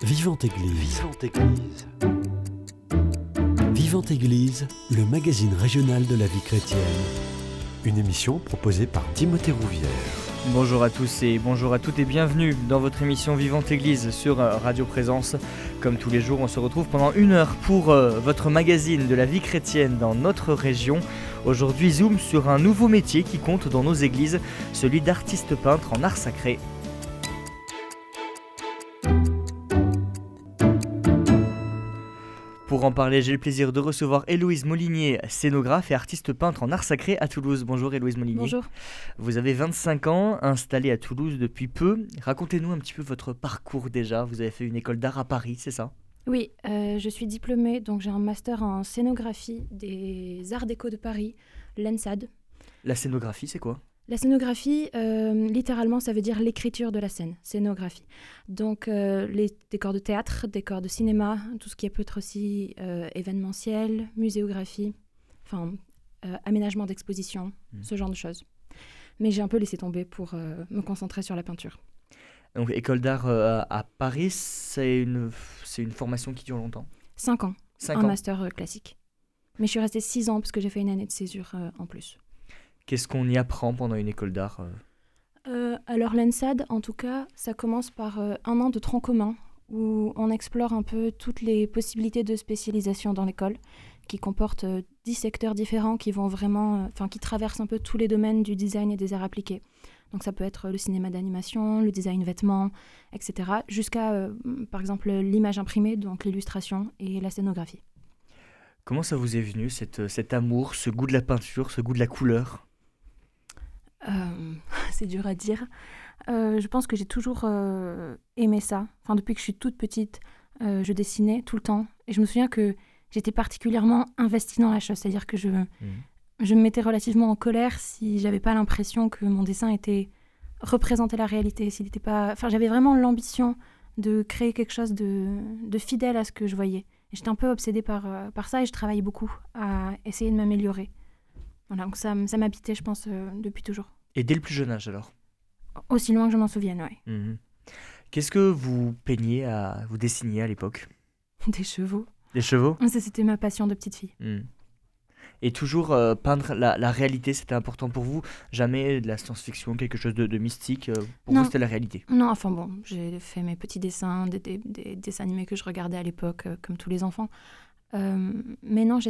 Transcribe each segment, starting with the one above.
Vivante Église. Vivante Église. Vivante Église, le magazine régional de la vie chrétienne. Une émission proposée par Timothée Rouvière. Bonjour à tous et bonjour à toutes et bienvenue dans votre émission Vivante Église sur Radio Présence. Comme tous les jours, on se retrouve pendant 1 heure pour votre magazine de la vie chrétienne dans notre région. Aujourd'hui, zoom sur un nouveau métier qui compte dans nos églises, celui d'artiste peintre en art sacré. Pour en parler, j'ai le plaisir de recevoir Héloïse Molinier, scénographe et artiste peintre en art sacré à Toulouse. Bonjour Héloïse Molinier. Bonjour. Vous avez 25 ans, installée à Toulouse depuis peu. Racontez-nous un petit peu votre parcours déjà. Vous avez fait une école d'art à Paris, c'est ça ? Oui, je suis diplômée, donc j'ai un master en scénographie des Arts Déco de Paris, l'ENSAD. La scénographie, c'est quoi ? La scénographie, littéralement, ça veut dire l'écriture de la scène, scénographie. Donc, les décors de théâtre, décors de cinéma, tout ce qui peut être aussi événementiel, muséographie, aménagement d'exposition, ce genre de choses. Mais j'ai un peu laissé tomber pour me concentrer sur la peinture. Donc, école d'art à Paris, c'est une formation qui dure longtemps ? 5 ans, 5 un ans. master classique. Mais je suis restée 6 ans parce que j'ai fait une année de césure en plus. Qu'est-ce qu'on y apprend pendant une école d'art ? Alors l'ENSAD, en tout cas, ça commence par 1 an de tronc commun où on explore un peu toutes les possibilités de spécialisation dans l'école, qui comportent 10 secteurs différents qui vont vraiment, qui traversent un peu tous les domaines du design et des arts appliqués. Donc ça peut être le cinéma d'animation, le design vêtements, etc. Jusqu'à, par exemple, l'image imprimée, donc l'illustration et la scénographie. Comment ça vous est venu, cet amour, ce goût de la peinture, ce goût de la couleur ? C'est dur à dire. Je pense que j'ai toujours aimé ça. Depuis que je suis toute petite, je dessinais tout le temps. Et je me souviens que j'étais particulièrement investie dans la chose. C'est-à-dire que je me mettais relativement en colère si j'avais pas l'impression que mon dessin représentait la réalité. S'il était pas... j'avais vraiment l'ambition de créer quelque chose de fidèle à ce que je voyais. Et j'étais un peu obsédée par ça et je travaillais beaucoup à essayer de m'améliorer. Voilà, donc ça m'habitait, je pense, depuis toujours. Et dès le plus jeune âge alors ? Aussi loin que je m'en souvienne, oui. Qu'est-ce que vous vous dessiniez à l'époque ? Des chevaux. Des chevaux ? Ça, c'était ma passion de petite fille. Et toujours peindre la réalité, c'était important pour vous ? Jamais de la science-fiction, quelque chose de mystique pour vous, c'était la réalité ? Non, j'ai fait mes petits dessins, des dessins animés que je regardais à l'époque, comme tous les enfants. Mais non,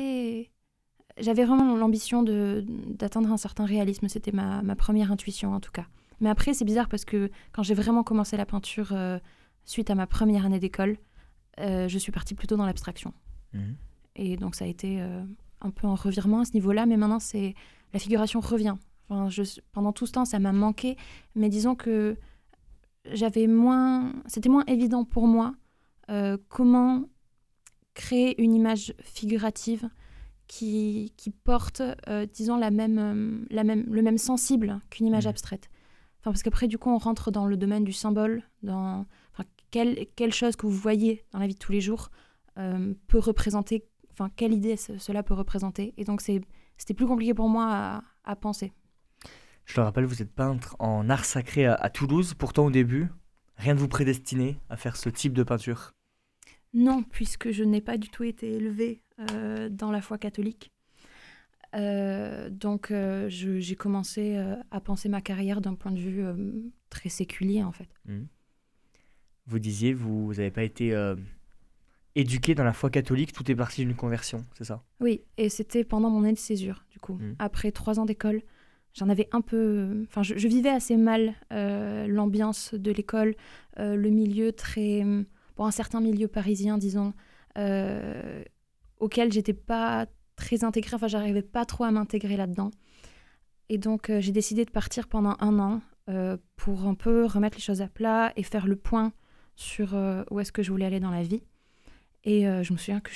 j'avais vraiment l'ambition d'atteindre un certain réalisme. C'était ma première intuition, en tout cas. Mais après, c'est bizarre parce que quand j'ai vraiment commencé la peinture suite à ma première année d'école, je suis partie plutôt dans l'abstraction. Et donc, ça a été un peu un revirement à ce niveau-là. Mais maintenant, la figuration revient. Pendant tout ce temps, ça m'a manqué. Mais disons que c'était moins évident pour moi comment créer une image figurative qui porte, disons, le même sensible qu'une image abstraite. Parce qu'après, du coup, on rentre dans le domaine du symbole, quelle chose que vous voyez dans la vie de tous les jours peut représenter, quelle idée cela peut représenter. Et donc, c'était plus compliqué pour moi à penser. Je le rappelle, vous êtes peintre en art sacré à Toulouse. Pourtant, au début, rien ne vous prédestinait à faire ce type de peinture. Non, puisque je n'ai pas du tout été élevée dans la foi catholique. Donc, j'ai commencé à penser ma carrière d'un point de vue très séculier, en fait. Vous disiez, vous n'avez pas été éduquée dans la foi catholique, tout est parti d'une conversion, c'est ça ? Oui, et c'était pendant mon année de césure, du coup. Après 3 ans d'école, j'en avais un peu... je vivais assez mal l'ambiance de l'école, le milieu très... un certain milieu parisien, disons, auquel j'étais pas très intégrée, j'arrivais pas trop à m'intégrer là-dedans. Et donc, j'ai décidé de partir pendant 1 an pour un peu remettre les choses à plat et faire le point sur où est-ce que je voulais aller dans la vie. Et je me souviens que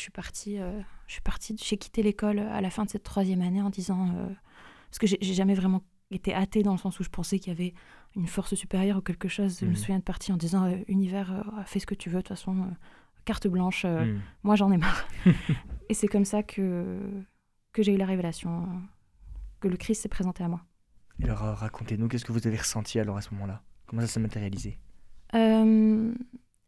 j'ai quitté l'école à la fin de cette 3e année en disant... parce que j'ai jamais vraiment été athée dans le sens où je pensais qu'il y avait une force supérieure ou quelque chose. Je me souviens de partir en disant univers, fais ce que tu veux, de toute façon, carte blanche, moi j'en ai marre. Et c'est comme ça que j'ai eu la révélation, que le Christ s'est présenté à moi. Et alors racontez-nous, qu'est-ce que vous avez ressenti alors à ce moment-là ? Comment ça s'est matérialisé ?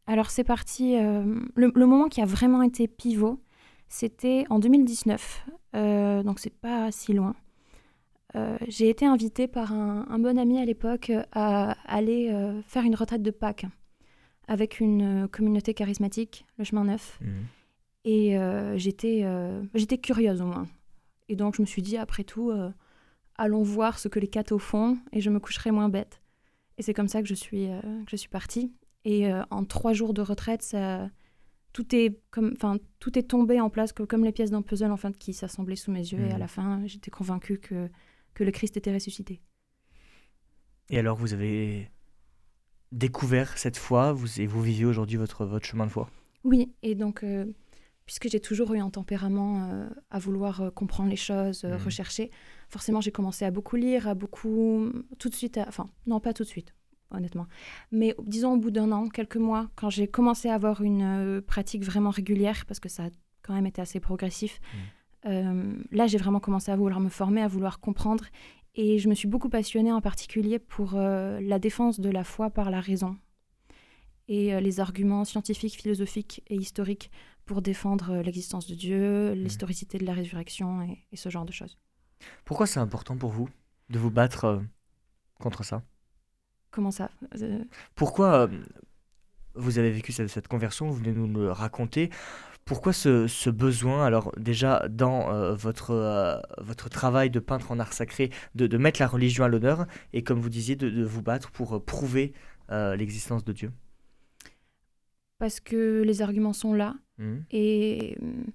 Alors c'est parti, le moment qui a vraiment été pivot, c'était en 2019, donc c'est pas si loin. J'ai été invitée par un bon ami à l'époque à aller faire une retraite de Pâques avec une communauté charismatique, le Chemin Neuf. Et j'étais curieuse au moins. Et donc je me suis dit, après tout, allons voir ce que les cathos font et je me coucherai moins bête. Et c'est comme ça que je suis partie. Et en 3 jours de retraite, tout est tombé en place comme les pièces d'un puzzle en fait, qui s'assemblaient sous mes yeux. Et à la fin, j'étais convaincue que le Christ était ressuscité. Et alors, vous avez découvert cette foi et vous vivez aujourd'hui votre chemin de foi? Oui, et donc, puisque j'ai toujours eu un tempérament à vouloir comprendre les choses, rechercher, forcément, j'ai commencé à beaucoup lire, tout de suite, non, pas tout de suite, honnêtement, mais disons au bout d'1 an, quelques mois, quand j'ai commencé à avoir une pratique vraiment régulière, parce que ça a quand même été assez progressif, là, j'ai vraiment commencé à vouloir me former, à vouloir comprendre, et je me suis beaucoup passionnée en particulier pour la défense de la foi par la raison et les arguments scientifiques, philosophiques et historiques pour défendre l'existence de Dieu, l'historicité de la résurrection et ce genre de choses. Pourquoi c'est important pour vous de vous battre contre ça? Comment ça? Pourquoi vous avez vécu cette conversion, vous venez nous le raconter. Pourquoi ce besoin, alors déjà dans votre travail de peintre en art sacré, de mettre la religion à l'honneur et comme vous disiez, de vous battre pour prouver l'existence de Dieu? Parce que les arguments sont là et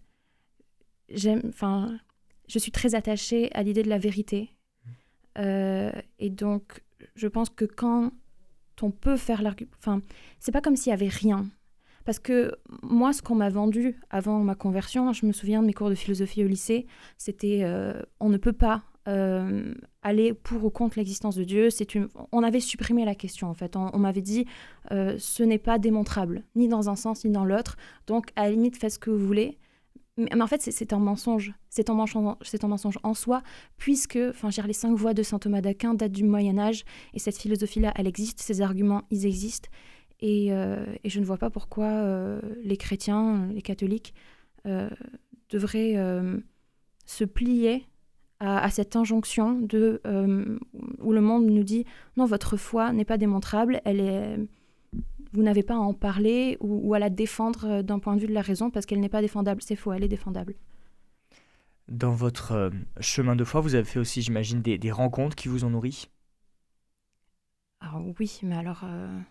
je suis très attachée à l'idée de la vérité. Et donc, je pense que quand on peut faire l'argument... c'est pas comme s'il y avait rien. Parce que moi, ce qu'on m'a vendu avant ma conversion, je me souviens de mes cours de philosophie au lycée, c'était on ne peut pas aller pour ou contre l'existence de Dieu. On avait supprimé la question, en fait. On m'avait dit ce n'est pas démontrable, ni dans un sens, ni dans l'autre. Donc, à la limite, faites ce que vous voulez. Mais en fait, c'est un mensonge. C'est un mensonge en soi, puisque les 5 voies de saint Thomas d'Aquin datent du Moyen-Âge, et cette philosophie-là, elle existe, ces arguments, ils existent. Et je ne vois pas pourquoi les chrétiens, les catholiques, devraient se plier à cette injonction où le monde nous dit « Non, votre foi n'est pas démontrable, vous n'avez pas à en parler ou à la défendre d'un point de vue de la raison parce qu'elle n'est pas défendable. C'est faux, elle est défendable. » Dans votre chemin de foi, vous avez fait aussi, j'imagine, des rencontres qui vous ont nourri? Alors oui, mais alors...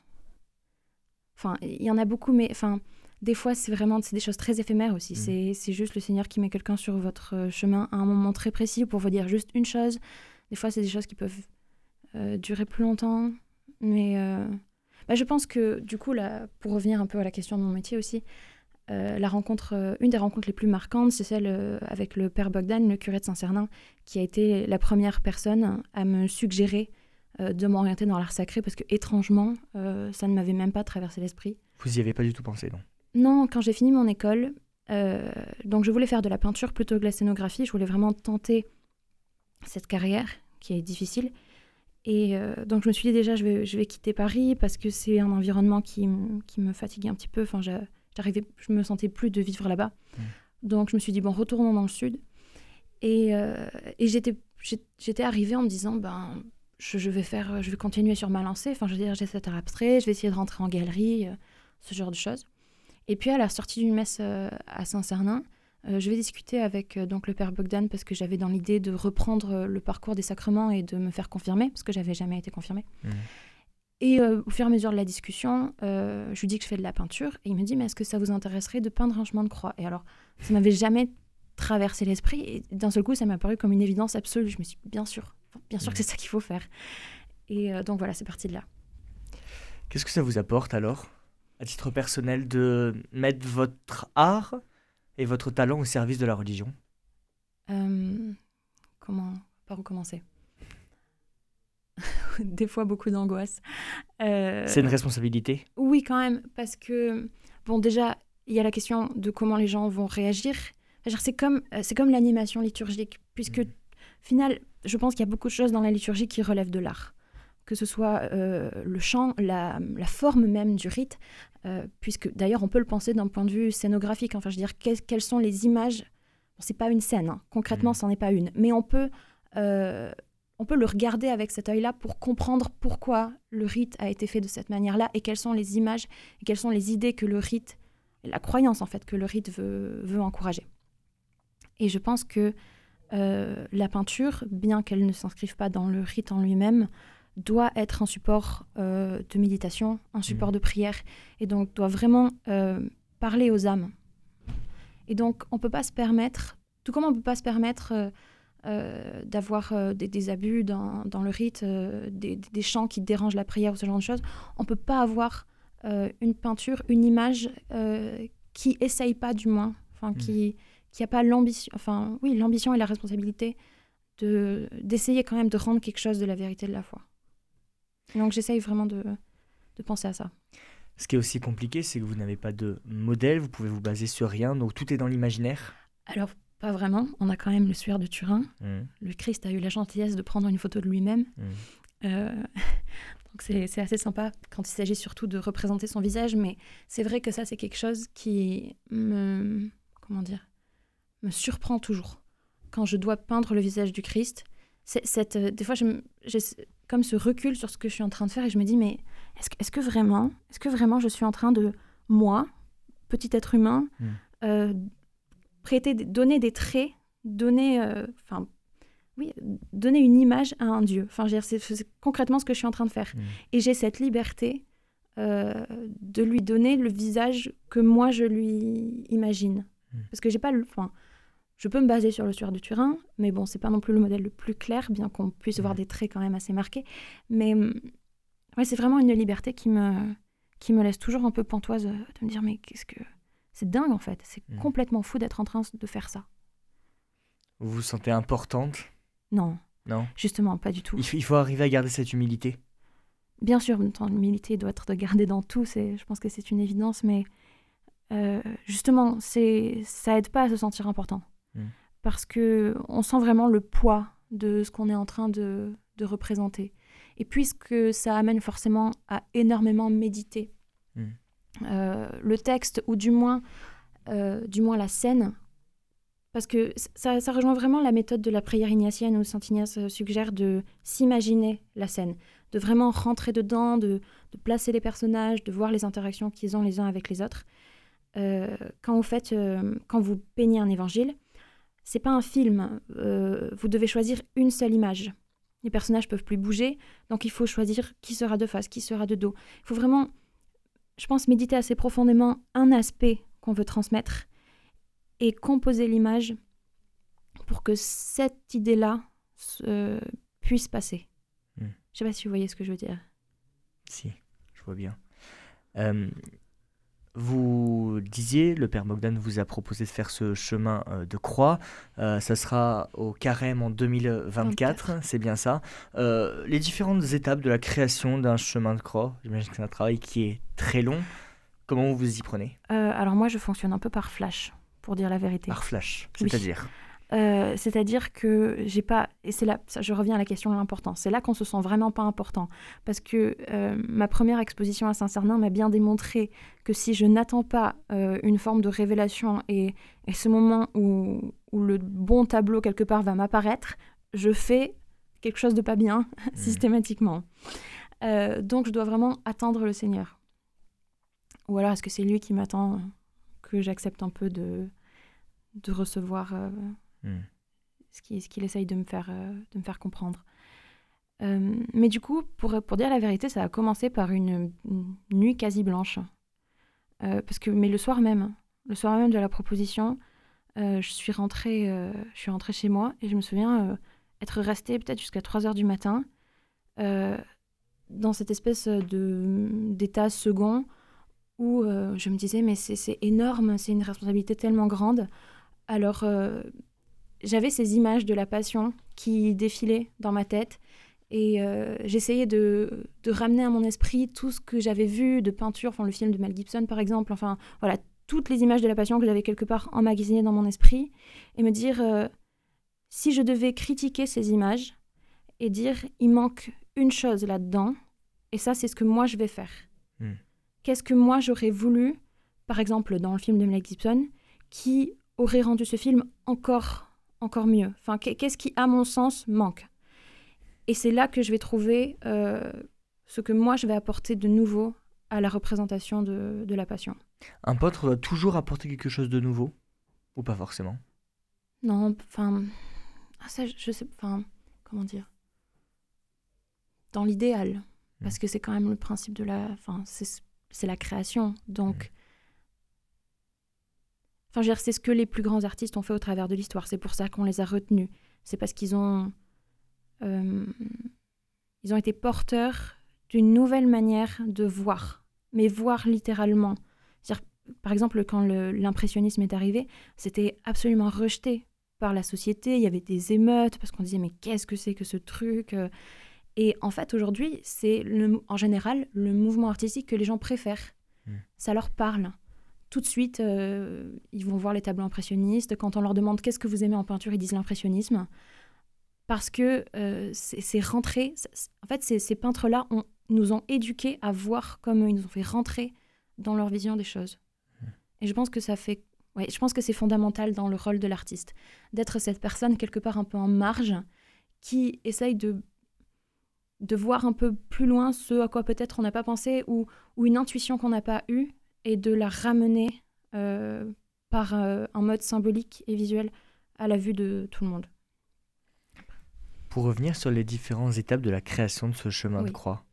il y en a beaucoup, mais des fois, c'est des choses très éphémères aussi. C'est juste le Seigneur qui met quelqu'un sur votre chemin à un moment très précis pour vous dire juste une chose. Des fois, c'est des choses qui peuvent durer plus longtemps. Mais je pense que, du coup, là, pour revenir un peu à la question de mon métier aussi, une des rencontres les plus marquantes, c'est celle avec le père Bogdan, le curé de Saint-Cernin, qui a été la première personne à me suggérer de m'orienter dans l'art sacré parce que étrangement ça ne m'avait même pas traversé l'esprit. Vous y avez pas du tout pensé, non? Non, quand j'ai fini mon école, donc je voulais faire de la peinture plutôt que de la scénographie. Je voulais vraiment tenter cette carrière qui est difficile. Et donc je me suis dit déjà je vais quitter Paris parce que c'est un environnement qui me fatiguait un petit peu. Je me sentais plus de vivre là-bas. Donc je me suis dit bon, retournons dans le sud. Et j'étais arrivée en me disant je vais continuer sur ma lancée. J'ai cet art abstrait, je vais essayer de rentrer en galerie, ce genre de choses. Et puis à la sortie d'une messe à Saint-Cernin, je vais discuter avec donc le père Bogdan parce que j'avais dans l'idée de reprendre le parcours des sacrements et de me faire confirmer parce que j'avais jamais été confirmée. Et au fur et à mesure de la discussion, je lui dis que je fais de la peinture et il me dit mais est-ce que ça vous intéresserait de peindre un chemin de croix? Et alors ça m'avait jamais traversé l'esprit et d'un seul coup ça m'a paru comme une évidence absolue. Je me suis dit bien sûr que c'est ça qu'il faut faire. Et donc voilà, c'est parti de là. Qu'est-ce que ça vous apporte alors, à titre personnel, de mettre votre art et votre talent au service de la religion? Par où commencer? Des fois, beaucoup d'angoisse. C'est une responsabilité? Oui, quand même, parce que, déjà, il y a la question de comment les gens vont réagir. C'est comme l'animation liturgique, puisque, au final, je pense qu'il y a beaucoup de choses dans la liturgie qui relèvent de l'art. que ce soit le chant, la forme même du rite, puisque d'ailleurs on peut le penser d'un point de vue scénographique. Enfin, je veux dire, quelles sont les images. Bon, c'est pas une scène, hein. Concrètement, c'en est pas une, mais on peut le regarder avec cet œil-là pour comprendre pourquoi le rite a été fait de cette manière-là et quelles sont les images et quelles sont les idées que le rite, la croyance en fait que le rite veut encourager. Et je pense que la peinture, bien qu'elle ne s'inscrive pas dans le rite en lui-même, doit être un support de méditation, un support de prière, et donc doit vraiment parler aux âmes. Et donc on ne peut pas se permettre, tout comme on ne peut pas se permettre d'avoir des abus dans le rite, des chants qui dérangent la prière ou ce genre de choses, on ne peut pas avoir une peinture, une image qui essaye pas du moins, qui n'a pas l'ambition, l'ambition et la responsabilité d'essayer quand même de rendre quelque chose de la vérité de la foi. Donc j'essaye vraiment de penser à ça. Ce qui est aussi compliqué, c'est que vous n'avez pas de modèle, vous pouvez vous baser sur rien, donc tout est dans l'imaginaire. Alors, pas vraiment. On a quand même le suaire de Turin. Le Christ a eu la gentillesse de prendre une photo de lui-même. Donc c'est assez sympa quand il s'agit surtout de représenter son visage, mais c'est vrai que ça, c'est quelque chose qui me surprend toujours. Quand je dois peindre le visage du Christ, des fois, j'ai comme ce recul sur ce que je suis en train de faire et je me dis, mais est-ce que vraiment je suis en train de, moi, petit être humain, donner des traits, donner une image à un Dieu. Enfin, c'est concrètement ce que je suis en train de faire. Et j'ai cette liberté de lui donner le visage que moi, je lui imagine. Parce que j'ai pas je peux me baser sur le suaire de Turin, mais bon, c'est pas non plus le modèle le plus clair, bien qu'on puisse voir des traits quand même assez marqués. Mais ouais, c'est vraiment une liberté qui me laisse toujours un peu pantoise de me dire, mais c'est dingue en fait, c'est complètement fou d'être en train de faire ça. Vous vous sentez importante ? Non, justement, pas du tout. Il faut arriver à garder cette humilité. Bien sûr, l'humilité doit être gardée dans tout, je pense que c'est une évidence, mais justement, ça aide pas à se sentir important. Parce qu'on sent vraiment le poids de ce qu'on est en train de représenter. Et puisque ça amène forcément à énormément méditer, le texte, ou du moins la scène, parce que ça rejoint vraiment la méthode de la prière ignatienne où saint Ignace suggère de s'imaginer la scène, de vraiment rentrer dedans, de placer les personnages, de voir les interactions qu'ils ont les uns avec les autres. Quand vous peignez un évangile, c'est pas un film, vous devez choisir une seule image. Les personnages peuvent plus bouger, donc il faut choisir qui sera de face, qui sera de dos. Il faut vraiment, je pense, méditer assez profondément un aspect qu'on veut transmettre et composer l'image pour que cette idée-là puisse passer. Je sais pas si vous voyez ce que je veux dire. Si, je vois bien. Vous disiez, le Père Bogdan vous a proposé de faire ce chemin de croix. Ça sera au Carême en 2024, c'est bien ça. Les différentes étapes de la création d'un chemin de croix, j'imagine que c'est un travail qui est très long. Comment vous vous y prenez ? Alors moi, je fonctionne un peu par flash, pour dire la vérité. Par flash, oui. C'est-à-dire c'est-à-dire que j'ai pas, et c'est là, je reviens à la question de l'importance, c'est là qu'on se sent vraiment pas important, parce que ma première exposition à Saint-Cernin m'a bien démontré que si je n'attends pas une forme de révélation et ce moment où le bon tableau quelque part va m'apparaître, je fais quelque chose de pas bien systématiquement. Donc je dois vraiment attendre le Seigneur. Ou alors est-ce que c'est lui qui m'attend que j'accepte un peu de recevoir ce qu'il essaye de me faire comprendre. Mais du coup, pour dire la vérité, ça a commencé par une nuit quasi blanche. Mais le soir même de la proposition, je suis rentrée chez moi et je me souviens être restée peut-être jusqu'à 3h du matin dans cette espèce d'état second où je me disais, mais c'est énorme, c'est une responsabilité tellement grande. Alors, j'avais ces images de la Passion qui défilaient dans ma tête et j'essayais de ramener à mon esprit tout ce que j'avais vu de peinture, le film de Mel Gibson par exemple, voilà, toutes les images de la Passion que j'avais quelque part emmagasinées dans mon esprit et me dire, si je devais critiquer ces images et dire, il manque une chose là-dedans, et ça, c'est ce que moi, je vais faire. Qu'est-ce que moi, j'aurais voulu, par exemple, dans le film de Mel Gibson, qui aurait rendu ce film encore mieux. Enfin, qu'est-ce qui, à mon sens, manque. Et c'est là que je vais trouver ce que moi, je vais apporter de nouveau à la représentation de la Passion. Un peintre doit toujours apporter quelque chose de nouveau, ou pas forcément? Non, enfin... ça, je sais... Enfin, comment dire? Dans l'idéal. Parce que c'est quand même le principe de la... Enfin, c'est la création. Donc... Enfin, je veux dire, c'est ce que les plus grands artistes ont fait au travers de l'histoire. C'est pour ça qu'on les a retenus. C'est parce qu'ils ont été porteurs d'une nouvelle manière de voir. Mais voir littéralement. C'est-à-dire, par exemple, quand l'impressionnisme est arrivé, c'était absolument rejeté par la société. Il y avait des émeutes parce qu'on disait « mais qu'est-ce que c'est que ce truc ?» Et en fait, aujourd'hui, c'est en général le mouvement artistique que les gens préfèrent. Ça leur parle. Tout de suite, ils vont voir les tableaux impressionnistes. Quand on leur demande « qu'est-ce que vous aimez en peinture ?» ils disent l'impressionnisme. Parce que c'est rentré... En fait, ces peintres-là nous ont éduqués à voir comme ils nous ont fait rentrer dans leur vision des choses. Et je pense que je pense que c'est fondamental dans le rôle de l'artiste, d'être cette personne quelque part un peu en marge, qui essaye de voir un peu plus loin ce à quoi peut-être on n'a pas pensé ou une intuition qu'on n'a pas eue, et de la ramener par un mode symbolique et visuel à la vue de tout le monde. Pour revenir sur les différentes étapes de la création de ce chemin de croix,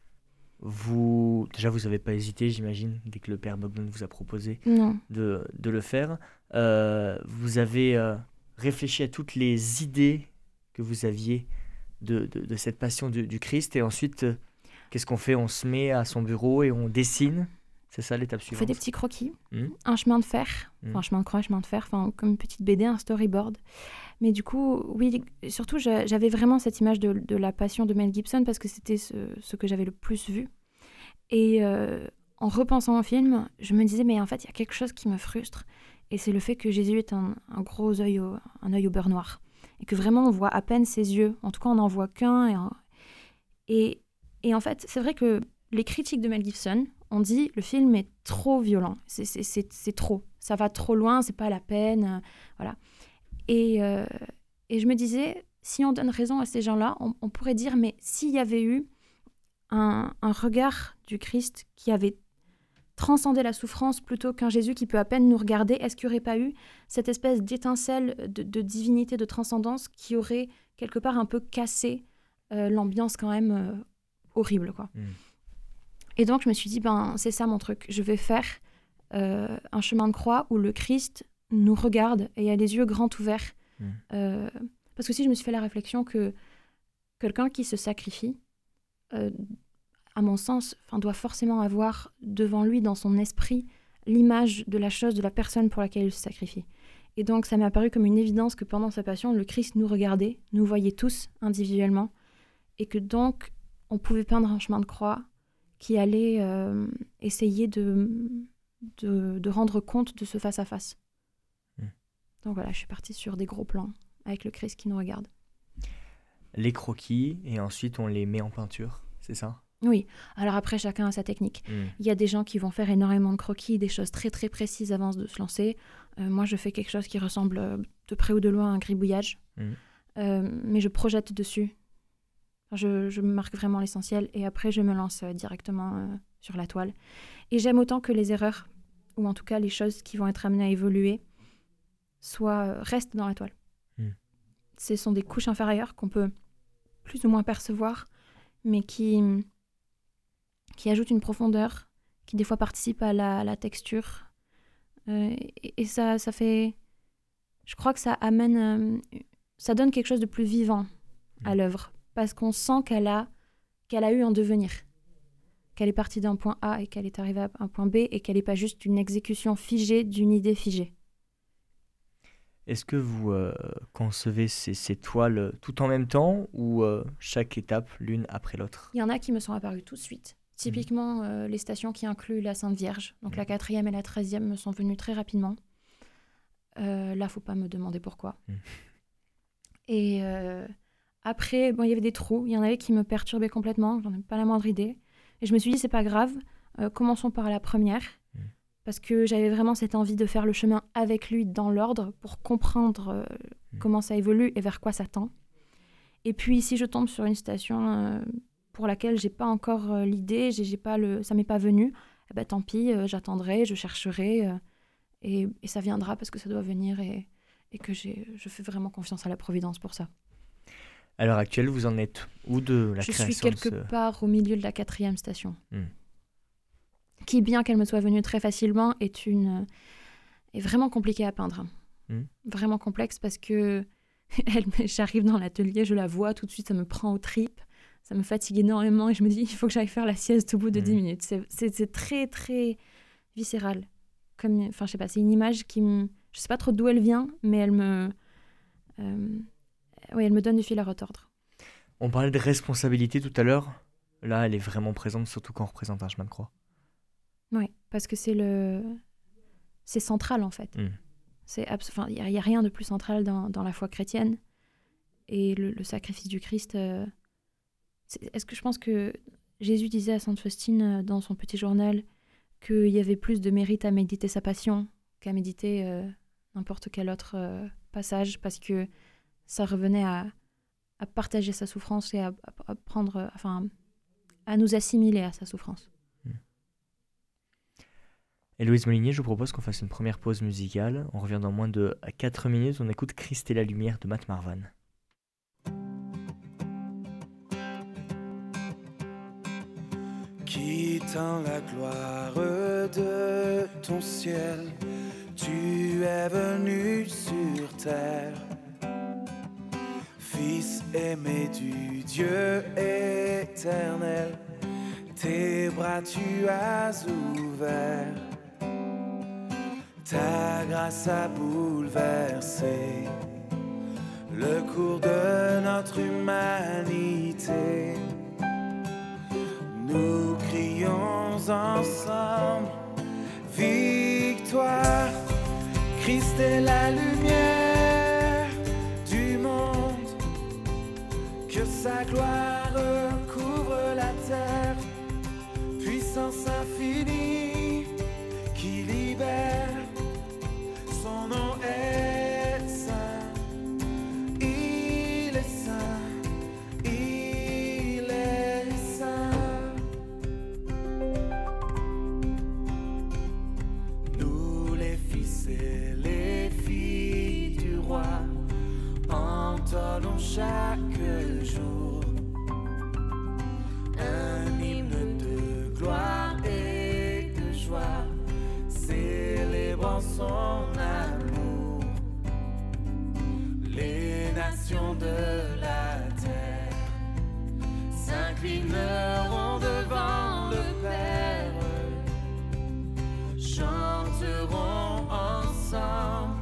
vous n'avez pas hésité, j'imagine, dès que le père Bogdan vous a proposé de le faire. Vous avez réfléchi à toutes les idées que vous aviez de cette passion du Christ, et ensuite, qu'est-ce qu'on fait? On se met à son bureau et on dessine. C'est ça l'étape suivante? On fait des petits croquis, un chemin de fer, un chemin de croix, un chemin de fer, comme une petite BD, un storyboard. Mais du coup, oui, surtout, j'avais vraiment cette image de la passion de Mel Gibson parce que c'était ce que j'avais le plus vu. Et en repensant au film, je me disais, mais en fait, il y a quelque chose qui me frustre. Et c'est le fait que Jésus est un gros œil, un œil au beurre noir. Et que vraiment, on voit à peine ses yeux. En tout cas, on n'en voit qu'un. Et en fait, c'est vrai que les critiques de Mel Gibson ont dit, le film est trop violent. C'est trop. Ça va trop loin, c'est pas la peine. Voilà. Et je me disais, si on donne raison à ces gens-là, on pourrait dire, mais s'il y avait eu un regard du Christ qui avait transcendé la souffrance plutôt qu'un Jésus qui peut à peine nous regarder, est-ce qu'il n'y aurait pas eu cette espèce d'étincelle de divinité, de transcendance qui aurait quelque part un peu cassé l'ambiance quand même horrible, quoi. Et donc je me suis dit, c'est ça mon truc, je vais faire un chemin de croix où le Christ nous regarde et a les yeux grands ouverts. Parce que si je me suis fait la réflexion que quelqu'un qui se sacrifie, à mon sens, doit forcément avoir devant lui, dans son esprit, l'image de la chose, de la personne pour laquelle il se sacrifie. Et donc ça m'est apparu comme une évidence que pendant sa passion, le Christ nous regardait, nous voyait tous individuellement, et que donc on pouvait peindre un chemin de croix qui allait essayer de rendre compte de ce face-à-face. Donc voilà, je suis partie sur des gros plans avec le Christ qui nous regarde. Les croquis, et ensuite on les met en peinture, c'est ça? Oui, alors après chacun a sa technique. Il y a des gens qui vont faire énormément de croquis, des choses très très précises avant de se lancer. Moi je fais quelque chose qui ressemble de près ou de loin à un gribouillage, mais je projette dessus. Je marque vraiment l'essentiel et après je me lance directement sur la toile. Et j'aime autant que les erreurs, ou en tout cas les choses qui vont être amenées à évoluer, restent dans la toile. Ce sont des couches inférieures qu'on peut plus ou moins percevoir, mais qui ajoutent une profondeur, qui des fois participent à la texture. Et ça fait... Je crois que ça amène... ça donne quelque chose de plus vivant à l'œuvre, parce qu'on sent qu'elle a eu un devenir, qu'elle est partie d'un point A et qu'elle est arrivée à un point B, et qu'elle n'est pas juste une exécution figée d'une idée figée. Est-ce que vous concevez ces toiles tout en même temps ou chaque étape l'une après l'autre? Il y en a qui me sont apparues tout de suite. Typiquement, les stations qui incluent la Sainte Vierge. Donc la 4e et la 13e me sont venues très rapidement. Là, il ne faut pas me demander pourquoi. Et Après, bon, il y avait des trous, il y en avait qui me perturbaient complètement, j'en ai pas la moindre idée. Et je me suis dit, c'est pas grave, commençons par la première, parce que j'avais vraiment cette envie de faire le chemin avec lui dans l'ordre pour comprendre comment ça évolue et vers quoi ça tend. Et puis, si je tombe sur une citation pour laquelle j'ai pas encore l'idée, ça m'est pas venu, eh ben, tant pis, j'attendrai, je chercherai, et ça viendra parce que ça doit venir et que je fais vraiment confiance à la Providence pour ça. À l'heure actuelle, vous en êtes où de la création? Je suis quelque part au milieu de la 4e station. Qui, bien qu'elle me soit venue très facilement, est vraiment compliquée à peindre. Vraiment complexe parce que j'arrive dans l'atelier, je la vois, tout de suite ça me prend aux tripes, ça me fatigue énormément et je me dis il faut que j'aille faire la sieste au bout de 10 minutes. C'est très très viscéral. Enfin je sais pas, c'est une image je sais pas trop d'où elle vient, mais elle me donne du fil à retordre. On parlait de responsabilité tout à l'heure. Là, elle est vraiment présente, surtout quand on représente un chemin de croix. Oui, parce que c'est central en fait. Il n'y a rien de plus central dans la foi chrétienne. Et le sacrifice du Christ... Est-ce que je pense que Jésus disait à Sainte Faustine dans son petit journal qu'il y avait plus de mérite à méditer sa passion qu'à méditer n'importe quel autre passage, parce que ça revenait à partager sa souffrance et à nous assimiler à sa souffrance. Héloïse Molinier, je vous propose qu'on fasse une première pause musicale. On revient dans moins de 4 minutes. On écoute Christ et la lumière de Matt Marvan. Quittant la gloire de ton ciel, tu es venu sur terre. Fils aimé du Dieu éternel, tes bras tu as ouverts. Ta grâce a bouleversé le cours de notre humanité. Nous crions ensemble victoire. Christ est la lumière du monde, que sa gloire couvre la terre. Puissance infinie qui libère. Son nom est saint, il est saint, il est saint. Nous les fils et les filles du roi entonnons chaque jour un hymne de gloire et de joie, célébrant son amour. Les nations de la terre s'inclineront devant le Père, chanteront ensemble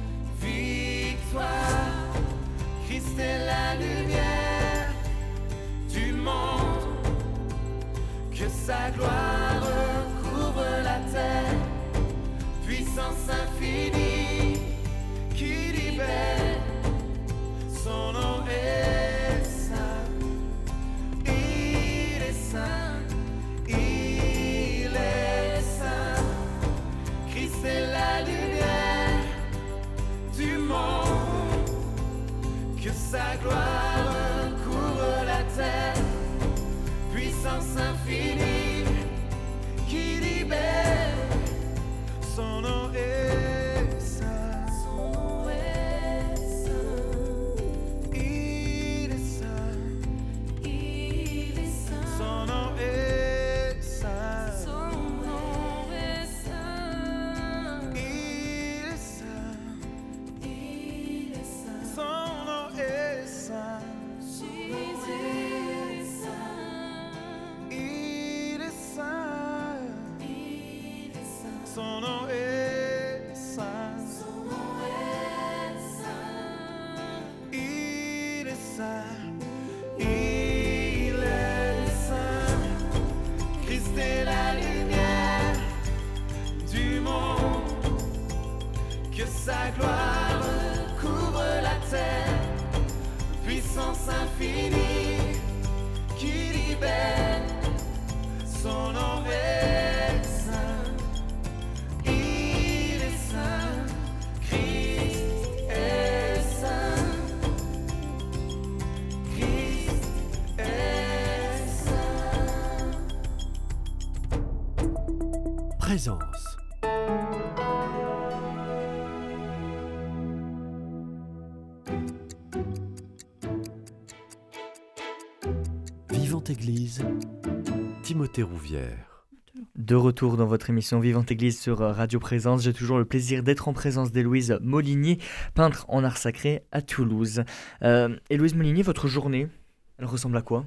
victoire. Christ est la lumière du monde, que sa gloire couvre la terre. Puissance infinie Présence. Vivante Église, Timothée Rouvière. De retour dans votre émission Vivante Église sur Radio Présence, j'ai toujours le plaisir d'être en présence d'Héloïse Molinier, peintre en art sacré à Toulouse. Héloïse Molinier, votre journée, elle ressemble à quoi ?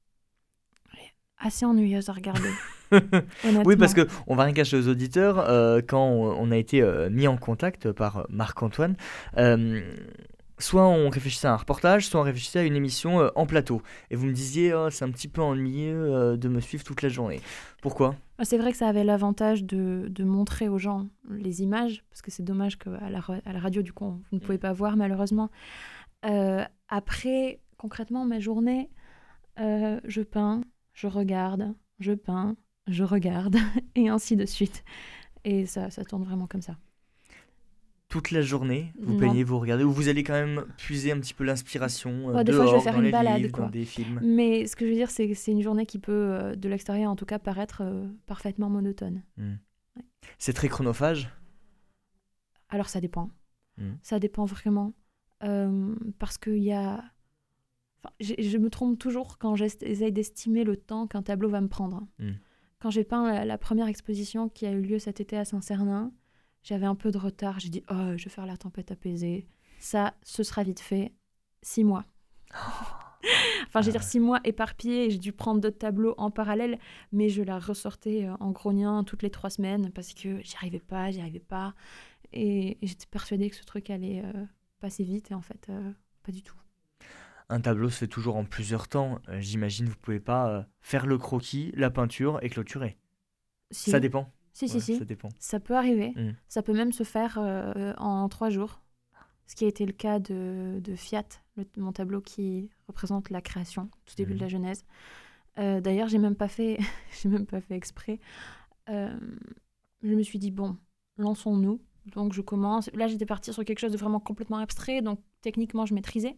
Assez ennuyeuse à regarder. Honnêtement. Oui, parce qu'on va rien cacher aux auditeurs, quand on a été mis en contact par Marc-Antoine, soit on réfléchissait à un reportage, soit on réfléchissait à une émission en plateau. Et vous me disiez, c'est un petit peu ennuyeux de me suivre toute la journée. Pourquoi ? C'est vrai que ça avait l'avantage de montrer aux gens les images, parce que c'est dommage qu'à la radio, du coup, vous ne pouvez pas voir malheureusement. Après, concrètement, ma journée, je peins, je regarde, je peins, je regarde, et ainsi de suite. Et ça tourne vraiment comme ça. Toute la journée, vous Non. peignez, vous regardez, ou vous allez quand même puiser un petit peu l'inspiration Des dehors, fois, je vais faire dans une les balade, livres, quoi. dans des films. Mais ce que je veux dire, c'est que c'est une journée qui peut, de l'extérieur en tout cas, paraître parfaitement monotone. C'est très chronophage. Alors ça dépend. Mm. Ça dépend vraiment. Parce qu'il y a... Enfin, je me trompe toujours quand j'essaye d'estimer le temps qu'un tableau va me prendre. Mm. Quand j'ai peint la première exposition qui a eu lieu cet été à Saint-Cernin, j'avais un peu de retard. J'ai dit, je vais faire la tempête apaisée. Ça, ce sera vite fait. 6 mois. Enfin, je veux dire 6 mois éparpillés. Et j'ai dû prendre d'autres tableaux en parallèle. Mais je la ressortais en grognant toutes les 3 semaines parce que j'y arrivais pas. Et j'étais persuadée que ce truc allait passer vite. Et en fait, pas du tout. Un tableau se fait toujours en plusieurs temps. J'imagine vous pouvez pas faire le croquis, la peinture et clôturer. Si. Ça dépend. Si. Ça dépend. Ça peut arriver. Mm. Ça peut même se faire en 3 jours. Ce qui a été le cas de Fiat, mon tableau qui représente la création, tout début de la Genèse. D'ailleurs, j'ai même pas fait exprès. Je me suis dit, bon, lançons-nous. Donc, je commence. Là, j'étais partie sur quelque chose de vraiment complètement abstrait. Donc, techniquement, je maîtrisais.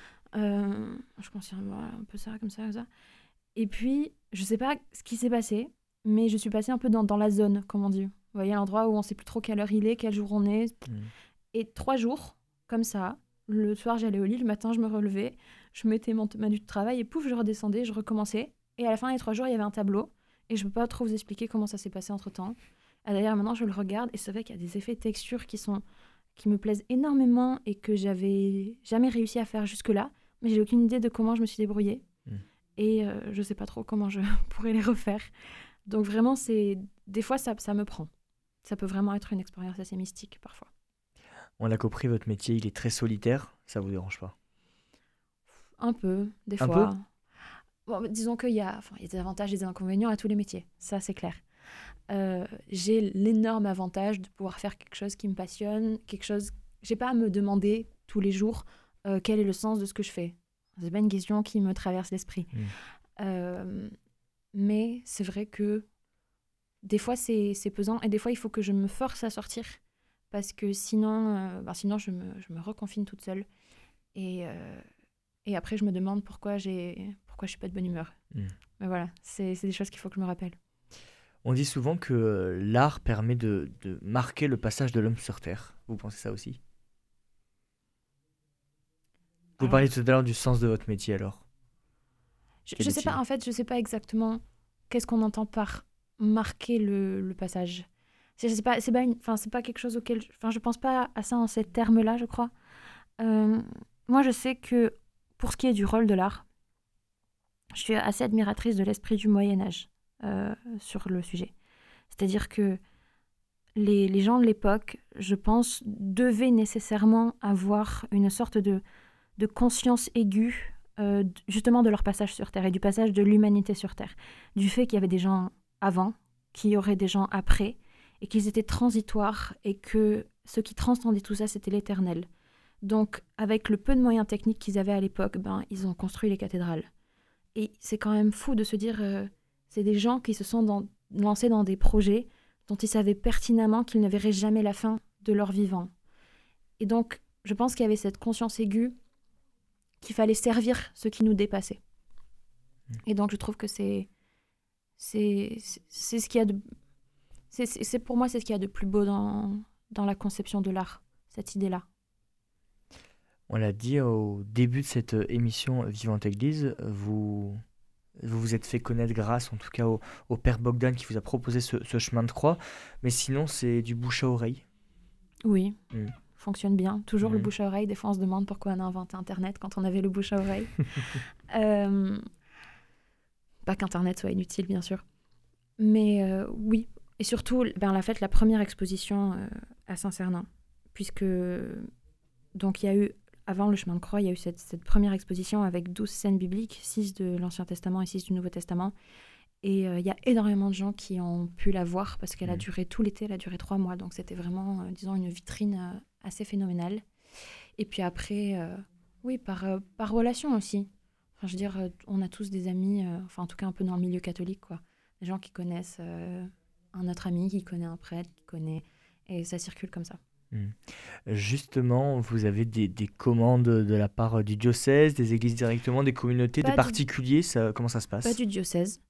Je commençais un peu ça, comme ça. Et puis, je sais pas ce qui s'est passé, mais je suis passée un peu dans la zone, comme on dit. Vous voyez, l'endroit où on sait plus trop quelle heure il est, quel jour on est. Et 3 jours, comme ça, le soir, j'allais au lit, le matin, je me relevais, je mettais ma tenue de travail et pouf, je redescendais, je recommençais. Et à la fin des 3 jours, il y avait un tableau. Et je peux pas trop vous expliquer comment ça s'est passé entre-temps. D'ailleurs, maintenant, je le regarde et c'est vrai qu'il y a des effets de texture qui me plaisent énormément et que j'avais jamais réussi à faire jusque-là. Mais j'ai aucune idée de comment je me suis débrouillée. Et je sais pas trop comment je pourrais les refaire. Donc vraiment, des fois, ça me prend. Ça peut vraiment être une expérience assez mystique, parfois. On l'a compris, votre métier, il est très solitaire. Ça vous dérange pas ? Un peu, des Un fois. Bon, disons qu'il y a des avantages et des inconvénients à tous les métiers. Ça, c'est clair. J'ai l'énorme avantage de pouvoir faire quelque chose qui me passionne, j'ai pas à me demander tous les jours quel est le sens de ce que je fais. C'est pas une question qui me traverse l'esprit. Mais c'est vrai que des fois c'est pesant et des fois il faut que je me force à sortir parce que sinon je me reconfine toute seule et après je me demande pourquoi je suis pas de bonne humeur. Mais voilà, c'est des choses qu'il faut que je me rappelle. On dit souvent que l'art permet de marquer le passage de l'homme sur Terre. Vous pensez ça aussi ? Vous parliez tout à l'heure du sens de votre métier alors. Je sais pas, en fait, je sais pas exactement qu'est-ce qu'on entend par marquer le passage. C'est pas quelque chose auquel... je pense pas à ça en ces termes-là, je crois. Moi, je sais que pour ce qui est du rôle de l'art, je suis assez admiratrice de l'esprit du Moyen-Âge sur le sujet. C'est-à-dire que les gens de l'époque, je pense, devaient nécessairement avoir une sorte de conscience aiguë justement de leur passage sur Terre et du passage de l'humanité sur Terre. Du fait qu'il y avait des gens avant, qu'il y aurait des gens après, et qu'ils étaient transitoires, et que ce qui transcendait tout ça, c'était l'éternel. Donc, avec le peu de moyens techniques qu'ils avaient à l'époque, ils ont construit les cathédrales. Et c'est quand même fou de se dire, c'est des gens qui se sont lancés dans des projets dont ils savaient pertinemment qu'ils ne verraient jamais la fin de leur vivant. Et donc, je pense qu'il y avait cette conscience aiguë qu'il fallait servir ce qui nous dépassait. Et donc, je trouve que c'est ce qu'il y a de... Pour moi, c'est ce qu'il y a de plus beau dans la conception de l'art, cette idée-là. On l'a dit au début de cette émission Vivante Église, vous vous êtes fait connaître grâce en tout cas au Père Bogdan qui vous a proposé ce chemin de croix, mais sinon c'est du bouche à oreille. Oui, Mm. fonctionne bien. Toujours le Mm. bouche à oreille. Des fois, on se demande pourquoi on a inventé Internet quand on avait le bouche à oreille. Euh, Pas qu'Internet soit inutile, bien sûr. Mais oui. Et surtout, on a fait la première exposition à Saint-Cernin. Puisque, donc, il y a eu, avant le chemin de croix, il y a eu cette première exposition avec 12 scènes bibliques, 6 de l'Ancien Testament et 6 du Nouveau Testament. Et il y a énormément de gens qui ont pu la voir parce qu'elle a duré tout l'été, elle a duré 3 mois. Donc, c'était vraiment, disons, une vitrine assez phénoménale. Et puis après, oui, par relation aussi. Enfin, je veux dire, on a tous des amis, enfin en tout cas un peu dans le milieu catholique, quoi. Des gens qui connaissent un autre ami, qui connaît un prêtre, qui connaît... Et ça circule comme ça. Justement, vous avez des commandes de la part du diocèse, des églises directement, des communautés, des particuliers, comment ça se passe? Pas du diocèse.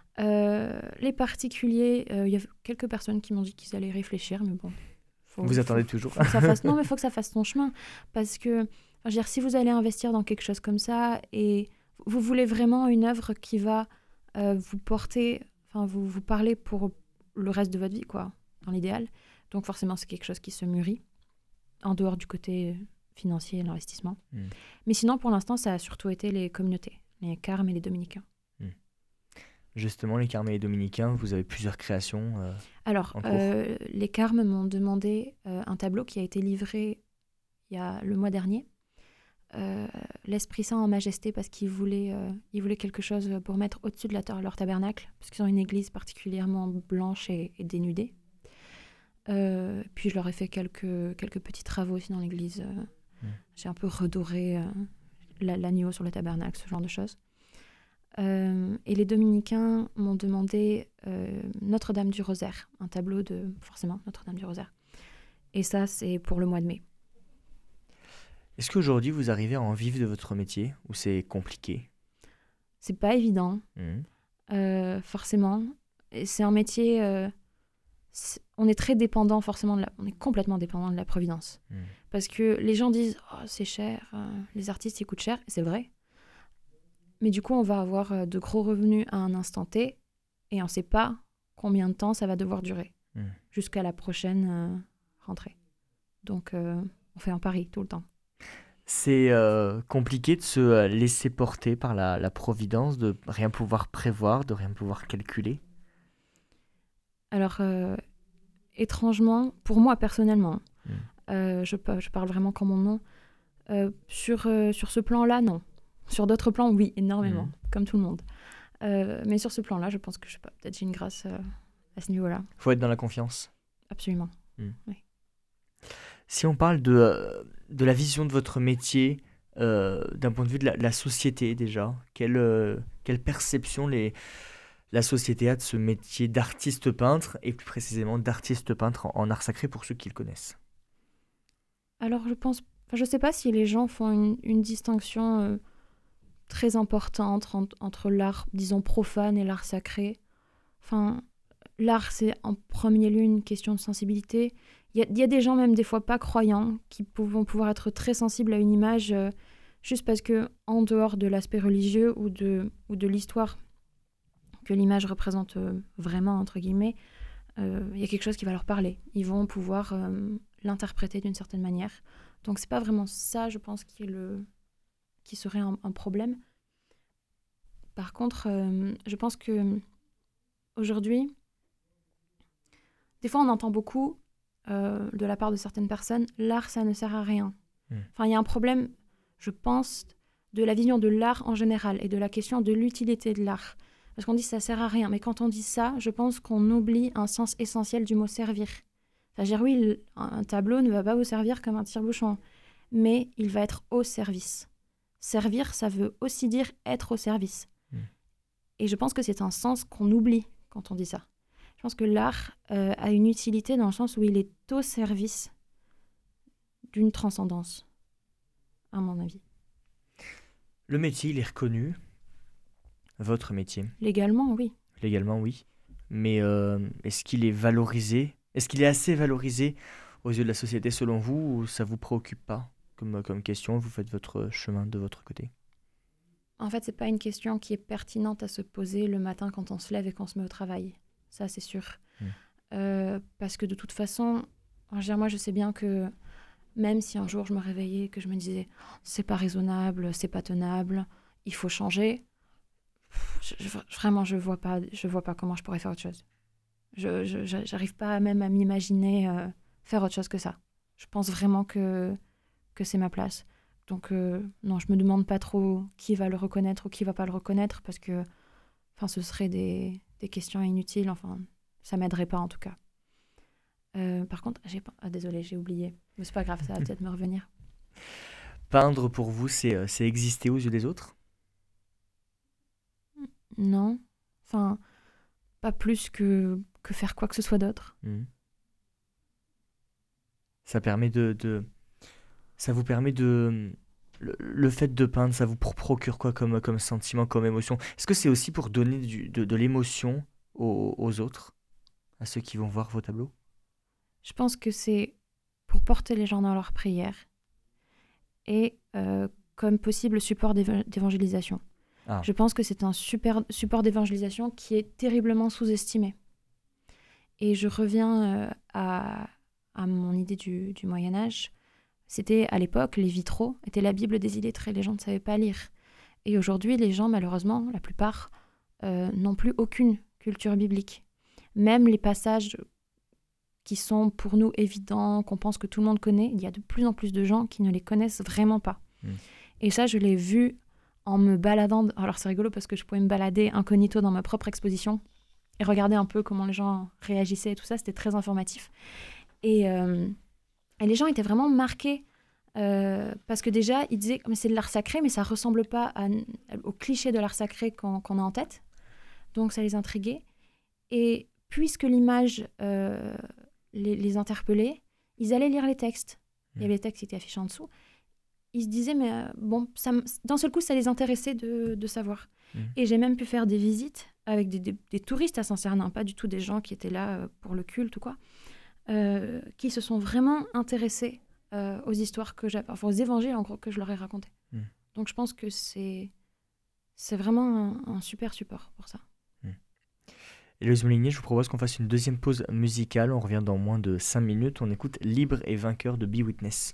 Les particuliers, il y a quelques personnes qui m'ont dit qu'ils allaient réfléchir, mais bon... Vous attendez toujours. Non, mais il faut que ça fasse son chemin. Parce que, enfin, je veux dire, si vous allez investir dans quelque chose comme ça et vous voulez vraiment une œuvre qui va vous porter, enfin, vous parler pour le reste de votre vie, quoi, dans l'idéal. Donc, forcément, c'est quelque chose qui se mûrit, en dehors du côté financier et l'investissement. Mais sinon, pour l'instant, ça a surtout été les communautés, les carmes et les dominicains. Justement, les carmes et les dominicains, vous avez plusieurs créations. Alors, les carmes m'ont demandé un tableau qui a été livré il y a le mois dernier. L'Esprit Saint en majesté, parce qu'ils voulaient quelque chose pour mettre au-dessus de leur tabernacle, parce qu'ils ont une église particulièrement blanche et dénudée. Puis je leur ai fait quelques petits travaux aussi dans l'église. J'ai un peu redoré l'agneau sur le tabernacle, ce genre de choses. Et les dominicains m'ont demandé Notre-Dame du Rosaire, un tableau de, forcément, Notre-Dame du Rosaire. Et ça, c'est pour le mois de mai. Est-ce qu'aujourd'hui, vous arrivez à en vivre de votre métier ou c'est compliqué? C'est pas évident, forcément. Et c'est un métier... on est très dépendant, forcément, on est complètement dépendant de la providence. Parce que les gens disent « Oh, c'est cher, les artistes, ils coûtent cher. » C'est vrai. Mais du coup, on va avoir de gros revenus à un instant T et on ne sait pas combien de temps ça va devoir durer jusqu'à la prochaine rentrée. Donc, on fait un pari tout le temps. C'est compliqué de se laisser porter par la providence, de rien pouvoir prévoir, de rien pouvoir calculer. Alors, étrangement, pour moi personnellement, je parle vraiment comme mon nom, sur ce plan-là, non. Sur d'autres plans, oui, énormément, comme tout le monde. Mais sur ce plan-là, je pense que, je sais pas, peut-être j'ai une grâce à ce niveau-là. Il faut être dans la confiance. Absolument, oui. Si on parle de la vision de votre métier, d'un point de vue de la société déjà, quelle perception la société a de ce métier d'artiste peintre, et plus précisément d'artiste peintre en art sacré pour ceux qui le connaissent? Alors, je sais pas si les gens font une distinction... très importante entre l'art, disons, profane et l'art sacré. Enfin, l'art, c'est en premier lieu une question de sensibilité. Il y a des gens, même des fois pas croyants, qui vont pouvoir être très sensibles à une image juste parce que, en dehors de l'aspect religieux ou de l'histoire que l'image représente vraiment, entre guillemets, il y a quelque chose qui va leur parler. Ils vont pouvoir l'interpréter d'une certaine manière. Donc, c'est pas vraiment ça, je pense, qui serait un problème. Par contre, je pense que aujourd'hui, des fois on entend beaucoup de la part de certaines personnes, l'art ça ne sert à rien. Enfin, il y a un problème, je pense, de la vision de l'art en général et de la question de l'utilité de l'art. Parce qu'on dit ça sert à rien, mais quand on dit ça, je pense qu'on oublie un sens essentiel du mot servir. Enfin, je veux dire, oui, un tableau ne va pas vous servir comme un tire-bouchon, mais il va être au service. Servir, ça veut aussi dire être au service. Et je pense que c'est un sens qu'on oublie quand on dit ça. Je pense que l'art a une utilité dans le sens où il est au service d'une transcendance, à mon avis. Le métier, il est reconnu. Votre métier. Légalement, oui. Légalement, oui. mais est-ce qu'il est valorisé? Est-ce qu'il est assez valorisé aux yeux de la société selon vous, ou ça vous préoccupe pas comme question? Vous faites votre chemin de votre côté. En fait, c'est pas une question qui est pertinente à se poser le matin quand on se lève et qu'on se met au travail. Ça, c'est sûr. Parce que de toute façon, moi, je sais bien que même si un jour je me réveillais et que je me disais c'est pas raisonnable, c'est pas tenable, il faut changer, vraiment, je vois pas comment je pourrais faire autre chose. J'arrive pas même à m'imaginer faire autre chose que ça. Je pense vraiment que c'est ma place. Donc non, je me demande pas trop qui va le reconnaître ou qui va pas le reconnaître, parce que ce serait des questions inutiles. Enfin, ça m'aiderait pas en tout cas. Par contre, désolée, j'ai oublié. Mais c'est pas grave, ça va peut-être me revenir. Peindre pour vous, c'est exister aux yeux des autres? Non. Enfin, pas plus que faire quoi que ce soit d'autre. Ça permet ça vous permet de... Le fait de peindre, ça vous procure quoi comme sentiment, comme émotion? Est-ce que c'est aussi pour donner de l'émotion aux autres, à ceux qui vont voir vos tableaux? Je pense que c'est pour porter les gens dans leurs prières et comme possible support d'évangélisation. Ah. Je pense que c'est un super support d'évangélisation qui est terriblement sous-estimé. Et je reviens à mon idée du Moyen-Âge. C'était, à l'époque, les vitraux étaient la Bible des illettrés. Les gens ne savaient pas lire. Et aujourd'hui, les gens, malheureusement, la plupart, n'ont plus aucune culture biblique. Même les passages qui sont pour nous évidents, qu'on pense que tout le monde connaît, il y a de plus en plus de gens qui ne les connaissent vraiment pas. Et ça, je l'ai vu en me baladant. Alors, c'est rigolo parce que je pouvais me balader incognito dans ma propre exposition et regarder un peu comment les gens réagissaient et tout ça. C'était très informatif. Et les gens étaient vraiment marqués parce que déjà, ils disaient mais c'est de l'art sacré, mais ça ne ressemble pas au cliché de l'art sacré qu'on a en tête. Donc, ça les intriguait. Et puisque l'image les interpellait, ils allaient lire les textes. Il y avait les textes qui étaient affichés en dessous. Ils se disaient, mais d'un seul coup, ça les intéressait de savoir. Et j'ai même pu faire des visites avec des touristes à Saint-Cernin, pas du tout des gens qui étaient là pour le culte ou quoi, qui se sont vraiment intéressés aux histoires aux évangiles en gros que je leur ai racontés. Donc je pense que c'est vraiment un super support pour ça. Héloïse Molinier, je vous propose qu'on fasse une deuxième pause musicale. On revient dans moins de 5 minutes. On écoute Libre et vainqueur de Be Witness.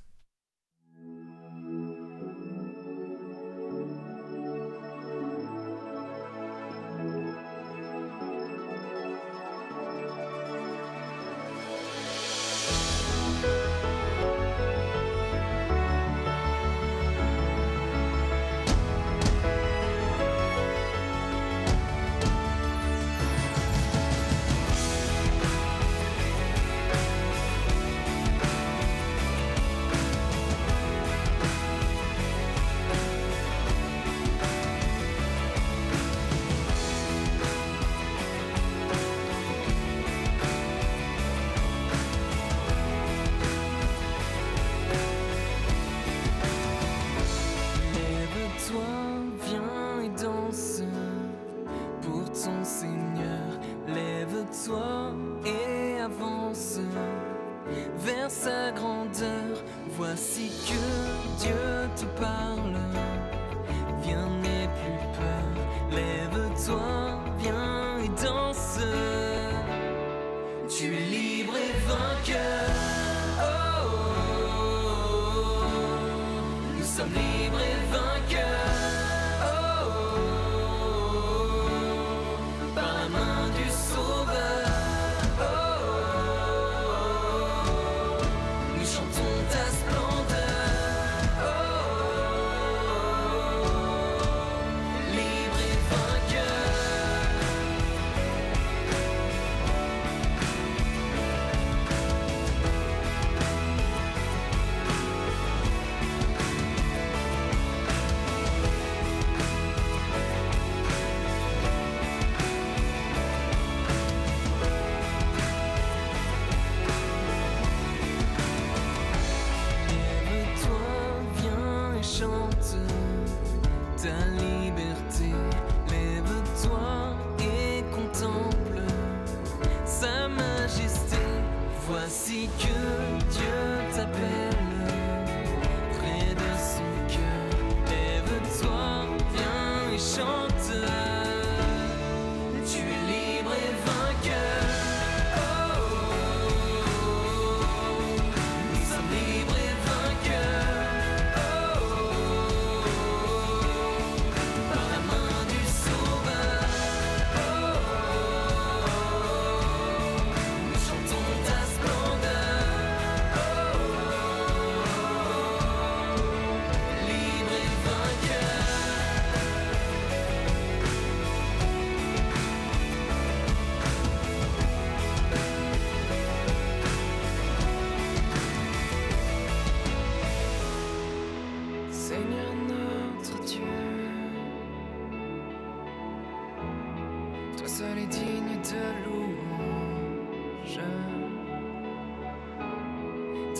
Voici que Dieu te parle. Viens, n'aie plus peur. Lève-toi, viens et danse. Tu es libre et vainqueur. Oh, oh, oh, oh. Nous sommes libres et vainqueurs. Oh, oh, oh, oh. Par la main du Sauveur.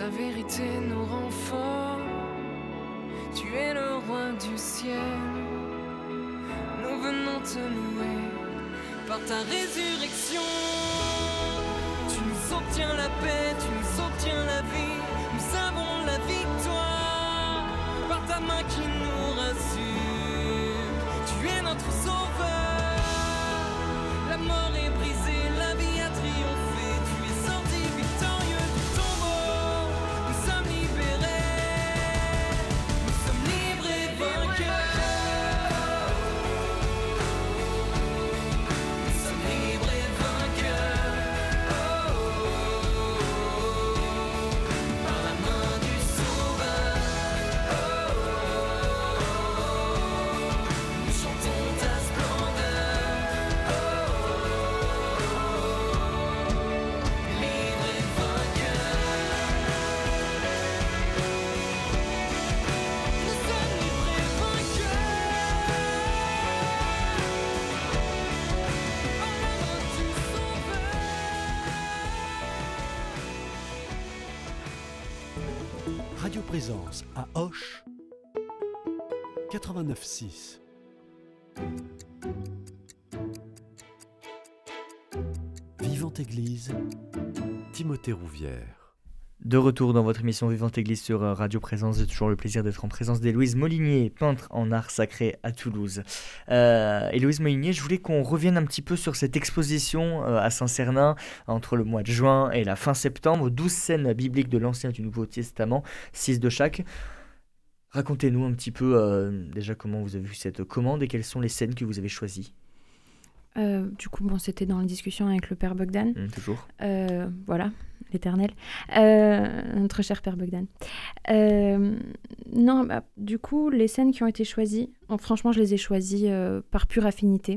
Ta vérité nous rend forts. Tu es le roi du ciel. Nous venons te louer par ta résurrection. Tu nous obtiens la paix, tu nous obtiens la vie. Nous avons la victoire par ta main qui nous rassure. Tu es notre sauveur. La mort est brisée, la vie a triomphé. Tu es sorti victorieux du tombeau. Nous sommes libérés. Nous sommes libres et vainqueurs. Nous sommes libres et vainqueurs. Par la main du Sauveur. Nous chantons ta splendeur. Libres et vainqueurs. Nous sommes libres et vainqueurs. Par la main du Sauveur. Radio Présence à Auch 89.6. Vivante Église, Timothée Rouvière. De retour dans votre émission Vivante Église sur Radio Présence, j'ai toujours le plaisir d'être en présence d'Héloïse Molinier, peintre en art sacré à Toulouse. Héloïse Molinier, je voulais qu'on revienne un petit peu sur cette exposition à Saint-Cernin entre le mois de juin et la fin septembre, 12 scènes bibliques de l'Ancien et du Nouveau Testament, 6 de chaque. Racontez-nous un petit peu déjà comment vous avez vu cette commande et quelles sont les scènes que vous avez choisies. Du coup, bon, c'était dans la discussion avec le père Bogdan. Toujours. Voilà, l'éternel. Notre cher père Bogdan. Non, du coup, les scènes qui ont été choisies, franchement, je les ai choisies par pure affinité.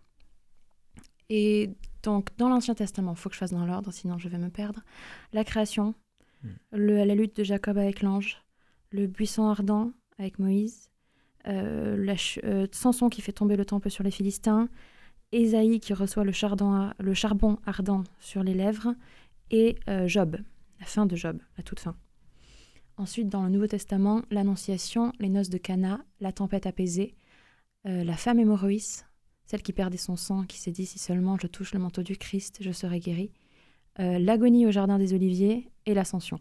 Et donc, dans l'Ancien Testament, il faut que je fasse dans l'ordre, sinon je vais me perdre. La création, la lutte de Jacob avec l'ange, le buisson ardent avec Moïse, Samson qui fait tomber le temple sur les Philistins, Ésaïe qui reçoit le charbon ardent sur les lèvres, et Job, la fin de Job, la toute fin. Ensuite, dans le Nouveau Testament, l'Annonciation, les noces de Cana, la tempête apaisée, la femme hémorroïs, celle qui perdait son sang, qui s'est dit « si seulement je touche le manteau du Christ, je serai guérie », l'agonie au jardin des Oliviers et l'Ascension.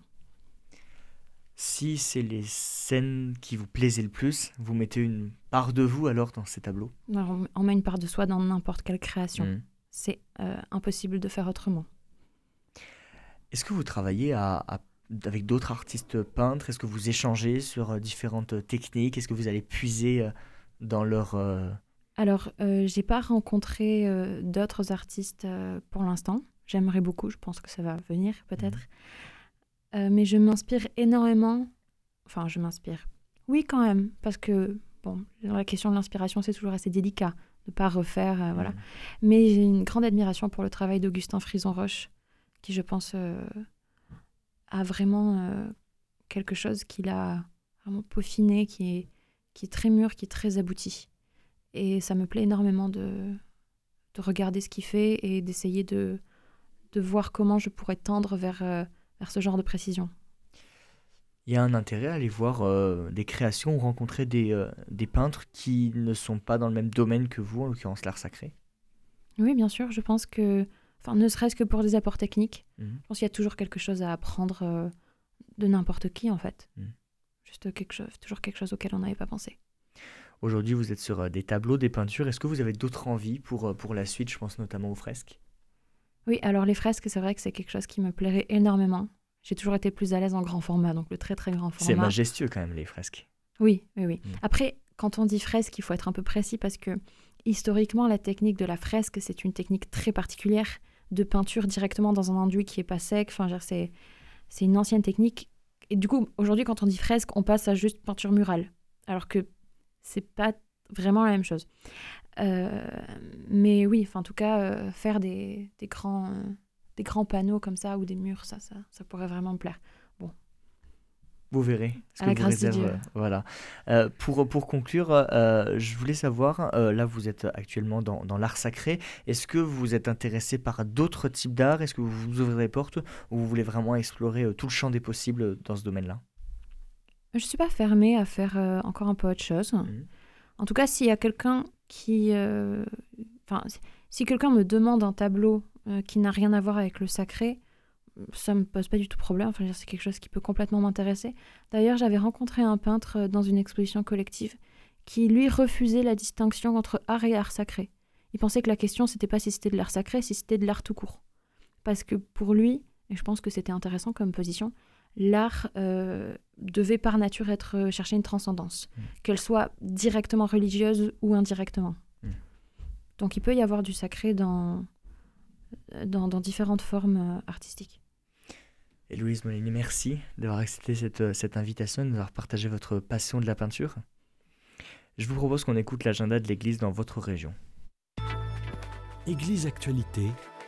Si c'est les scènes qui vous plaisaient le plus, vous mettez une part de vous alors dans ces tableaux ? Alors, on met une part de soi dans n'importe quelle création. C'est impossible de faire autrement. Est-ce que vous travaillez avec d'autres artistes peintres ? Est-ce que vous échangez sur différentes techniques ? Est-ce que vous allez puiser dans leur... Alors, j'ai pas rencontré d'autres artistes pour l'instant. J'aimerais beaucoup, je pense que ça va venir peut-être. Mais je m'inspire énormément. Enfin, je m'inspire. Oui, quand même, parce que, bon, la question de l'inspiration, c'est toujours assez délicat de ne pas refaire, voilà. Mais j'ai une grande admiration pour le travail d'Augustin Frison-Roche, qui, je pense, a vraiment quelque chose qu'il a vraiment peaufiné, qui est très mûr, qui est très abouti. Et ça me plaît énormément de regarder ce qu'il fait et d'essayer de voir comment je pourrais tendre vers ce genre de précision. Il y a un intérêt à aller voir des créations ou rencontrer des peintres qui ne sont pas dans le même domaine que vous, en l'occurrence l'art sacré ? Oui, bien sûr. Je pense que, ne serait-ce que pour des apports techniques, je pense qu'il y a toujours quelque chose à apprendre de n'importe qui, en fait. Juste toujours quelque chose auquel on n'avait pas pensé. Aujourd'hui, vous êtes sur des tableaux, des peintures. Est-ce que vous avez d'autres envies pour la suite ? Je pense notamment aux fresques. Oui, alors les fresques, c'est vrai que c'est quelque chose qui me plairait énormément. J'ai toujours été plus à l'aise en grand format, donc le très très grand format. C'est majestueux quand même, les fresques. Oui. Après, quand on dit fresque, il faut être un peu précis parce que historiquement, la technique de la fresque, c'est une technique très particulière de peinture directement dans un enduit qui n'est pas sec. Enfin, c'est une ancienne technique. Et du coup, aujourd'hui, quand on dit fresque, on passe à juste peinture murale. Alors que c'est pas vraiment la même chose. Mais oui, en tout cas, faire des grands panneaux comme ça ou des murs, ça pourrait vraiment me plaire. Bon. Vous verrez ce À la que vous grâce de réserve. Dieu. Voilà. Pour conclure, je voulais savoir, là vous êtes actuellement dans l'art sacré, est-ce que vous êtes intéressé par d'autres types d'art? Est-ce que vous vous ouvrez les portes ou vous voulez vraiment explorer tout le champ des possibles dans ce domaine-là? Je ne suis pas fermée à faire encore un peu autre chose. Mhm. En tout cas, s'il y a quelqu'un qui... si quelqu'un me demande un tableau qui n'a rien à voir avec le sacré, ça ne me pose pas du tout problème. Enfin, je veux dire, c'est quelque chose qui peut complètement m'intéresser. D'ailleurs, j'avais rencontré un peintre dans une exposition collective qui, lui, refusait la distinction entre art et art sacré. Il pensait que la question, c'était pas si c'était de l'art sacré, si c'était de l'art tout court. Parce que pour lui, et je pense que c'était intéressant comme position, l'art devait par nature chercher une transcendance, qu'elle soit directement religieuse ou indirectement. Donc il peut y avoir du sacré dans différentes formes artistiques. Héloïse Molinier, merci d'avoir accepté cette invitation et de nous avoir partagé votre passion de la peinture. Je vous propose qu'on écoute l'agenda de l'église dans votre région. Église Actualité,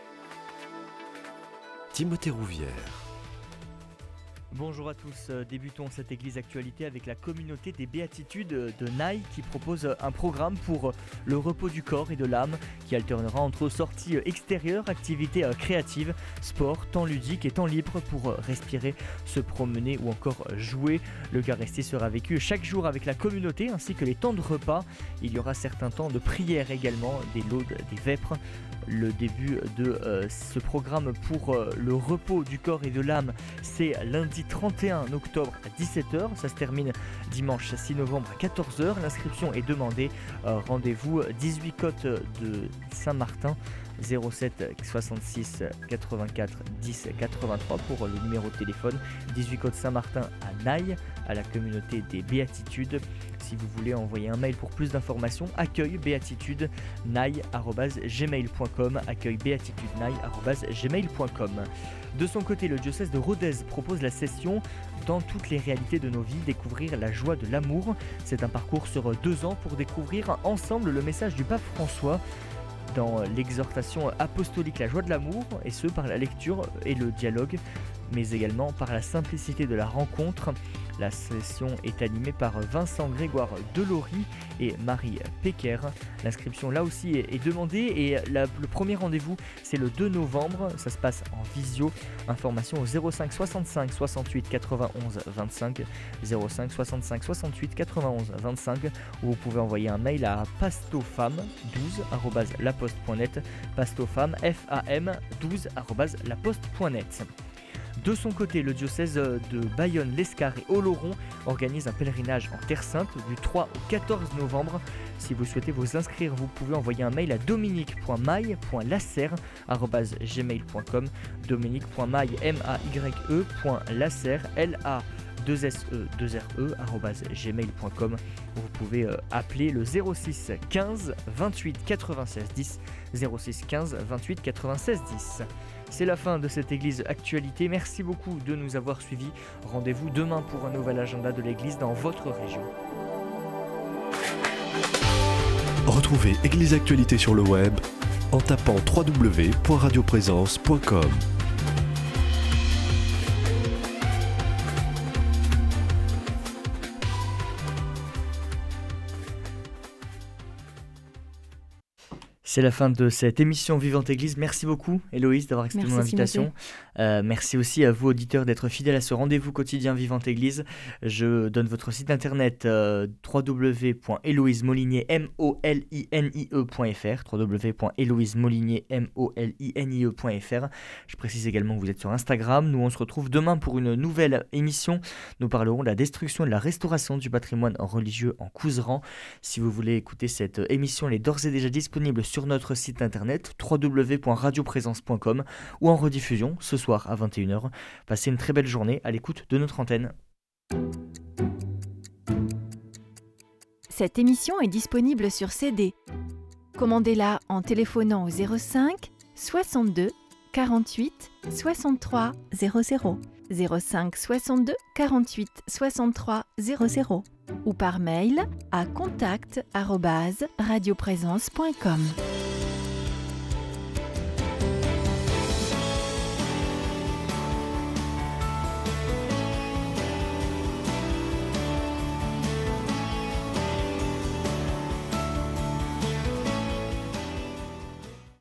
Timothée Rouvière. Bonjour à tous, débutons cette église actualité avec la communauté des béatitudes de Naï qui propose un programme pour le repos du corps et de l'âme qui alternera entre sorties extérieures, activités créatives, sport, temps ludique et temps libre pour respirer, se promener ou encore jouer. L'Eucharistie sera vécue chaque jour avec la communauté ainsi que les temps de repas. Il y aura certains temps de prière également, des laudes, des vêpres. Le début de ce programme pour le repos du corps et de l'âme, c'est lundi 31 octobre à 17h. Ça se termine dimanche 6 novembre à 14h. L'inscription est demandée. Rendez-vous 18 côtes de Saint-Martin, 07 66 84 10 83 pour le numéro de téléphone. 18 côtes Saint-Martin à Naï, à la communauté des béatitudes. Si vous voulez envoyer un mail pour plus d'informations, accueil béatitude@gmail.com, accueil béatitude@gmail.com. De son côté, le diocèse de Rodez propose la session Dans toutes les réalités de nos vies, découvrir la joie de l'amour. C'est un parcours sur 2 ans pour découvrir ensemble le message du pape François dans l'exhortation apostolique La joie de l'amour, et ce par la lecture et le dialogue, mais également par la simplicité de la rencontre. La session est animée par Vincent Grégoire Delory et Marie Péquer. L'inscription là aussi est demandée et le premier rendez-vous c'est le 2 novembre, ça se passe en visio. Information au 05 65 68 91 25, 05 65 68 91 25, ou vous pouvez envoyer un mail à pastofam12@laposte.net, pastofam FAM 12@laposte.net. De son côté, le diocèse de Bayonne, l'Escar et Oloron organise un pèlerinage en Terre Sainte du 3 au 14 novembre. Si vous souhaitez vous inscrire, vous pouvez envoyer un mail à dominique.maille.lasser@gmail.com, dominique.maille@gmail.com. Vous pouvez appeler le 06 15 28 96 10, 06 15 28 96 10. C'est la fin de cette église actualité. Merci beaucoup de nous avoir suivis. Rendez-vous demain pour un nouvel agenda de l'église dans votre région. Retrouvez Église Actualité sur le web en tapant www.radioprésence.com. C'est la fin de cette émission Vivante Église. Merci beaucoup Héloïse d'avoir accepté mon invitation. Merci aussi à vous auditeurs d'être fidèles à ce rendez-vous quotidien Vivante Église. Je donne votre site internet www.héloïsemolinier.fr, www.héloïsemolinier.fr. Je précise également que vous êtes sur Instagram. Nous on se retrouve demain pour une nouvelle émission. Nous parlerons de la destruction et de la restauration du patrimoine religieux en Couserans. Si vous voulez écouter cette émission, elle est d'ores et déjà disponible sur notre site internet www.radioprésence.com ou en rediffusion ce soir à 21h. Passez une très belle journée à l'écoute de notre antenne. Cette émission est disponible sur CD. Commandez-la en téléphonant au 05 62 48 63 00, 05 62 48 63 00 ou par mail à contact@radioprésence.com.